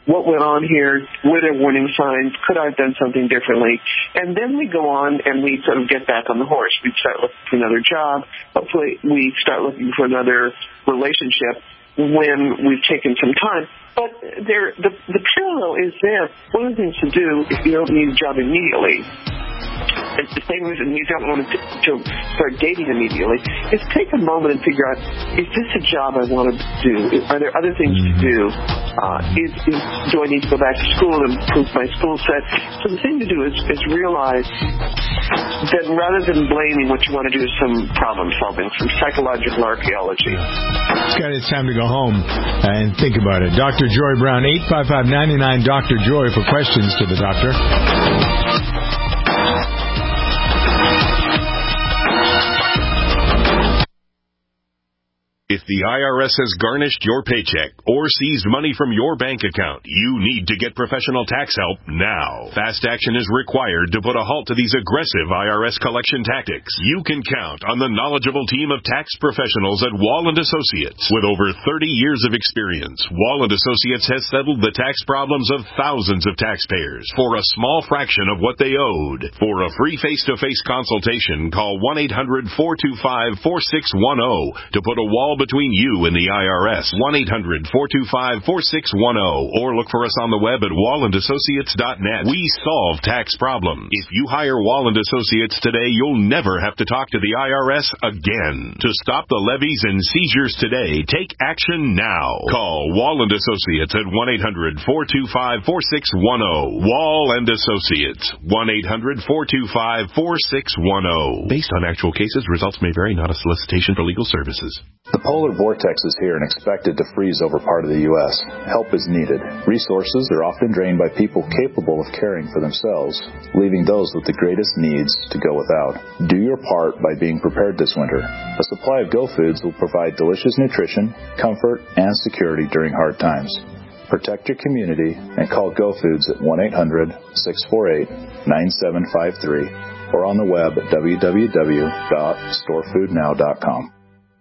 what went on here? Were there warning signs? Could I have done something differently? And then we go on and we sort of get back on the horse. We start looking for another job. Hopefully we start looking for another relationship when we've taken some time. But there, the, the parallel is there. One of the things to do if you don't need a job immediately, it's the same reason you don't want to, to start dating immediately, is take a moment and figure out, is this a job I want to do? Are there other things to do? Uh, is, is, do I need to go back to school and improve my skill set? So the thing to do is, is realize that rather than blaming, what you want to do is some problem solving, some psychological archaeology. Scott, it's time to go home and think about it. Doctor Joy Brown, eight five five, nine nine, Doctor Joy for questions to the doctor. If the I R S has garnished your paycheck or seized money from your bank account, you need to get professional tax help now. Fast action is required to put a halt to these aggressive I R S collection tactics. You can count on the knowledgeable team of tax professionals at Wall and Associates. With over thirty years of experience, Wall and Associates has settled the tax problems of thousands of taxpayers for a small fraction of what they owed. For a free face-to-face consultation, call one eight hundred, four two five, four six one zero to put a wall between you and the I R S. one eight hundred, four two five, four six one zero or look for us on the web at wall and associates dot net. We solve tax problems. If you hire Wall and Associates today, you'll never have to talk to the I R S again. To stop the levies and seizures today, take action now. Call Wall and Associates at one eight hundred, four two five, four six one zero. Wall and Associates, one eight hundred, four two five, four six one zero. Based on actual cases, results may vary, not a solicitation for legal services. The polar vortex is here and expected to freeze over part of the U S. Help is needed. Resources are often drained by people capable of caring for themselves, leaving those with the greatest needs to go without. Do your part by being prepared this winter. A supply of Go Foods will provide delicious nutrition, comfort, and security during hard times. Protect your community and call Go Foods at one eight hundred, six four eight, nine seven five three or on the web at w w w dot store food now dot com.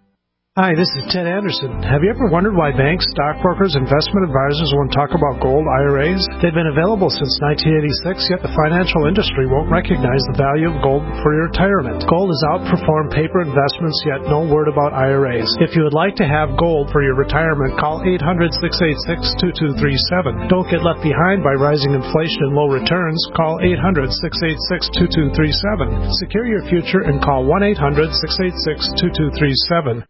Hi, this is Ted Anderson. Have you ever wondered why banks, stockbrokers, investment advisors won't talk about gold I R As? They've been available since nineteen eighty-six, yet the financial industry won't recognize the value of gold for your retirement. Gold has outperformed paper investments, yet no word about I R As. If you would like to have gold for your retirement, call eight hundred, six eight six, two two three seven. Don't get left behind by rising inflation and low returns. Call eight hundred, six eight six, two two three seven. Secure your future and call one eight hundred, six eight six, two two three seven.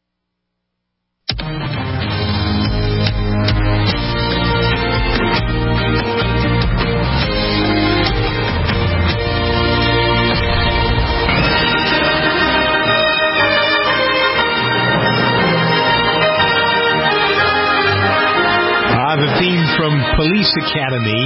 The theme from Police Academy,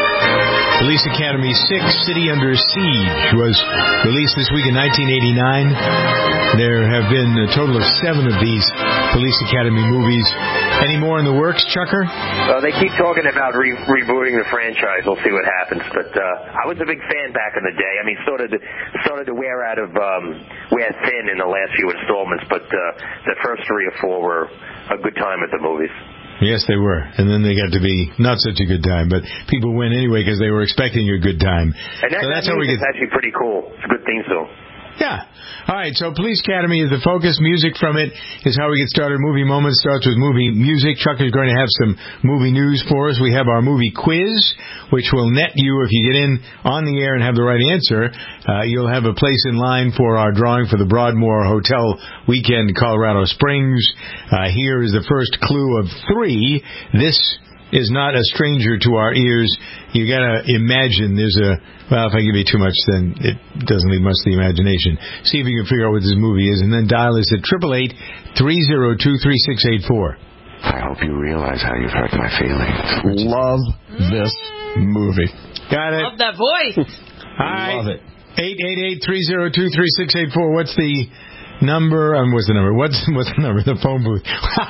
Police Academy six, City Under Siege, was released this week in nineteen eighty-nine. There have been a total of seven of these Police Academy movies. Any more in the works, Chucker? Uh, they keep talking about re- rebooting the franchise. We'll see what happens. But uh, I was a big fan back in the day. I mean, started to, started to wear out of um, wear thin in the last few installments, but uh, the first three or four were a good time at the movies. Yes, they were. And then they got to be not such a good time, but people went anyway because they were expecting a good time. And that, so that's that how we get. actually pretty cool. It's a good theme song. Yeah. All right, so Police Academy is the focus. Music from it is how we get started. Movie Moments starts with movie music. Chuck is going to have some movie news for us. We have our movie quiz, which will net you if you get in on the air and have the right answer. Uh, you'll have a place in line for our drawing for the Broadmoor Hotel weekend in Colorado Springs. Uh, here is the first clue of three. This is not a stranger to our ears. You gotta imagine there's a, well, if I give you too much, then it doesn't leave much to the imagination. See if you can figure out what this movie is, and then dial us at eight eight eight, three oh two, three six eight four. I hope you realize how you've hurt my feelings. Love this movie. Got it. Love that voice. I love it. eight eight eight, three oh two, three six eight four. What's the number? Um, what's the number? What's what's the number? The phone booth.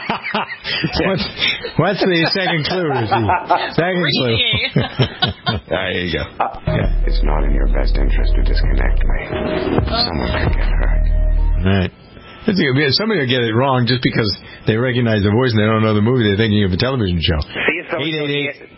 what's, what's the second clue? Second clue. There you go. Uh, yeah. It's not in your best interest to disconnect me. Someone could get hurt. All right. Somebody will get it wrong just because they recognize the voice and they don't know the movie. They're thinking of a television show. See if somebody eight eight eight. knows the answer-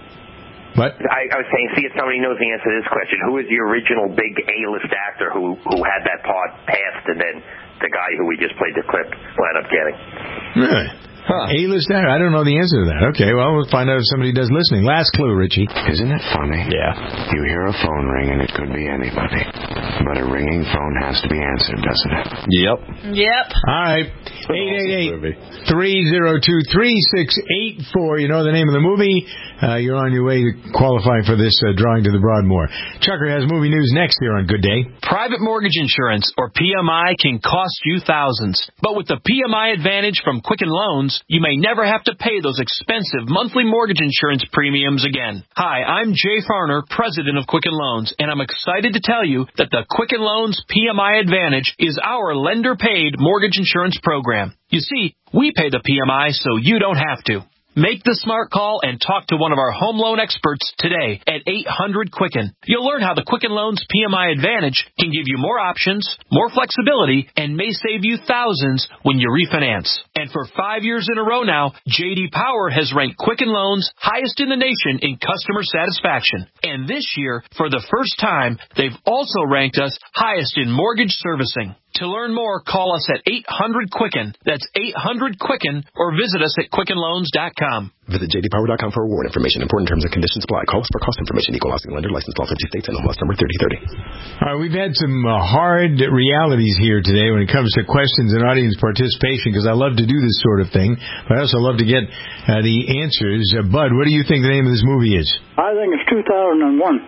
What? I, I was saying, see if somebody knows the answer to this question. Who is the original big A-list actor who, who had that part passed, and then the guy who we just played the clip wound up getting? Really? Huh. A-list actor? I don't know the answer to that. Okay, well, we'll find out if somebody does listening. Last clue, Richie. Isn't it funny? Yeah. You hear a phone ring, and it could be anybody. But a ringing phone has to be answered, doesn't it? Yep. Yep. All right. eight eight eight, three oh two, three six eight four. You know the name of the movie. Uh, you're on your way to qualifying for this uh, drawing to the Broadmoor. Chucker has movie news next here on Good Day. Private mortgage insurance, or P M I, can cost you thousands. But with the P M I Advantage from Quicken Loans, you may never have to pay those expensive monthly mortgage insurance premiums again. Hi, I'm Jay Farner, president of Quicken Loans, and I'm excited to tell you that the Quicken Loans P M I Advantage is our lender-paid mortgage insurance program. You see, we pay the P M I so you don't have to. Make the smart call and talk to one of our home loan experts today at eight hundred Quicken. You'll learn how the Quicken Loans P M I Advantage can give you more options, more flexibility, and may save you thousands when you refinance. And for five years in a row now, J D Power has ranked Quicken Loans highest in the nation in customer satisfaction. And this year, for the first time, they've also ranked us highest in mortgage servicing. To learn more, call us at eight hundred Quicken. That's eight hundred Quicken, or visit us at quicken loans dot com. Visit j d power dot com for award information. Important terms and conditions apply. Call us for cost information. Equal housing lender. Licensed all fifty states. and N M L S number thirty thirty. All right, we've had some uh, hard realities here today when it comes to questions and audience participation, because I love to do this sort of thing, but I also love to get uh, the answers. Uh, Bud, what do you think the name of this movie is? I think it's two thousand one.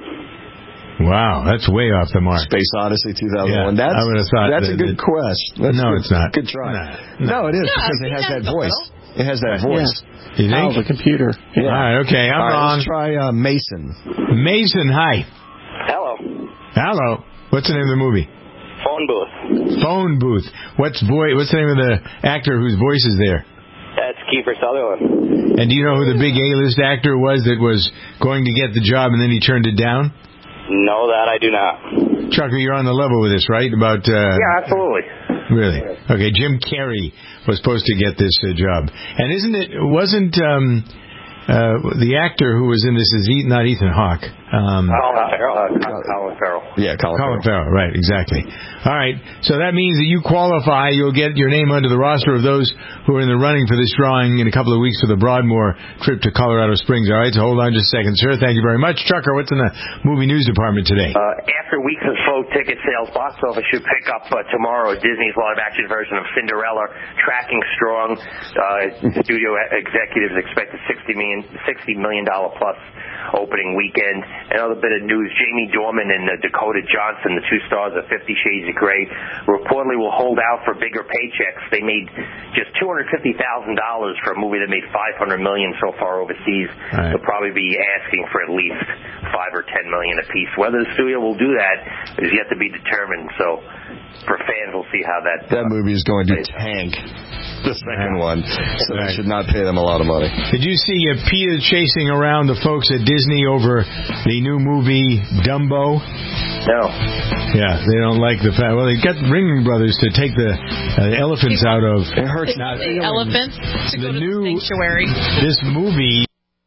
Wow, that's way off the mark. Space Odyssey two thousand one. Yeah, that's I would have thought that's that, a good that, quest. That's no, good, it's not. Good try. No, no it is, no, because it has that voice. It has that voice. Yeah. You think? Oh, the computer. Yeah. All right, okay, I'm All right, wrong. Let's try uh, Mason. Mason, hi. Hello. Hello. What's the name of the movie? Phone booth. Phone booth. What's voice? What's the name of the actor whose voice is there? That's Kiefer Sutherland. And do you know who the big A-list actor was that was going to get the job and then he turned it down? No, that I do not. Chucker, you're on the level with this, right? About uh, yeah, absolutely. Really? Okay, Jim Carrey was supposed to get this uh, job, and isn't it? Wasn't um, uh, the actor who was in this is he, not Ethan Hawke? Um, Colin Farrell. Uh, Colin Farrell. Yeah, Colin, Colin Farrell. Right, exactly. All right, so that means that you qualify. You'll get your name under the roster of those who are in the running for this drawing in a couple of weeks for the Broadmoor trip to Colorado Springs. All right, so hold on just a second, sir. Thank you very much. Chucker, what's in the movie news department today? Uh, after weeks of slow ticket sales, box office should pick up uh, tomorrow. Disney's live-action version of Cinderella tracking strong. Uh, studio executives expect a sixty million dollars plus opening weekend. Another bit of news, Jamie Dornan and uh, Dakota Johnson, the two stars of Fifty Shades of Grey, reportedly will hold out for bigger paychecks. They made just two hundred fifty thousand dollars for a movie that made five hundred million dollars so far overseas. Right. They'll probably be asking for at least five or ten million dollars apiece. Whether the studio will do that is yet to be determined. So for fans, we'll see how that... That movie is going to tank, the second one, so right. They should not pay them a lot of money. Did you see uh, Peter chasing around the folks at Disney over the new movie Dumbo? No. Yeah, they don't like the fact. Well, they got Ringling Brothers to take the uh, elephants out of... It hurts not. The elephants to the go to new, the sanctuary. This movie...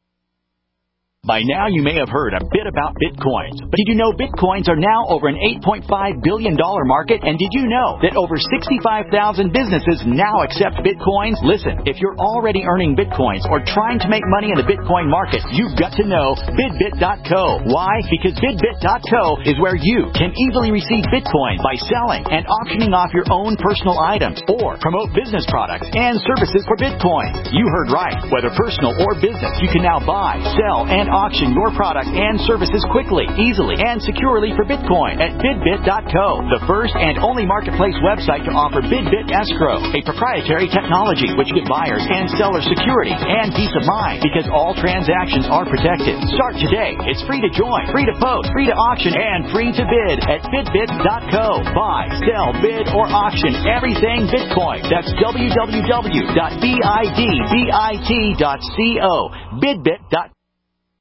By now, you may have heard a bit about Bitcoins. But did you know Bitcoins are now over an eight point five billion dollars market? And did you know that over sixty-five thousand businesses now accept Bitcoins? Listen, if you're already earning Bitcoins or trying to make money in the Bitcoin market, you've got to know Bidbit dot co. Why? Because Bidbit dot co is where you can easily receive Bitcoin by selling and auctioning off your own personal items or promote business products and services for Bitcoin. You heard right. Whether personal or business, you can now buy, sell, and auction your product and services quickly, easily, and securely for Bitcoin at Bidbit dot co, the first and only marketplace website to offer Bidbit Escrow, a proprietary technology which gives buyers and sellers security and peace of mind because all transactions are protected. Start today. It's free to join, free to post, free to auction, and free to bid at Bidbit dot co. Buy, sell, bid, or auction everything Bitcoin. That's w w w dot bidbit dot co. Bidbit dot co.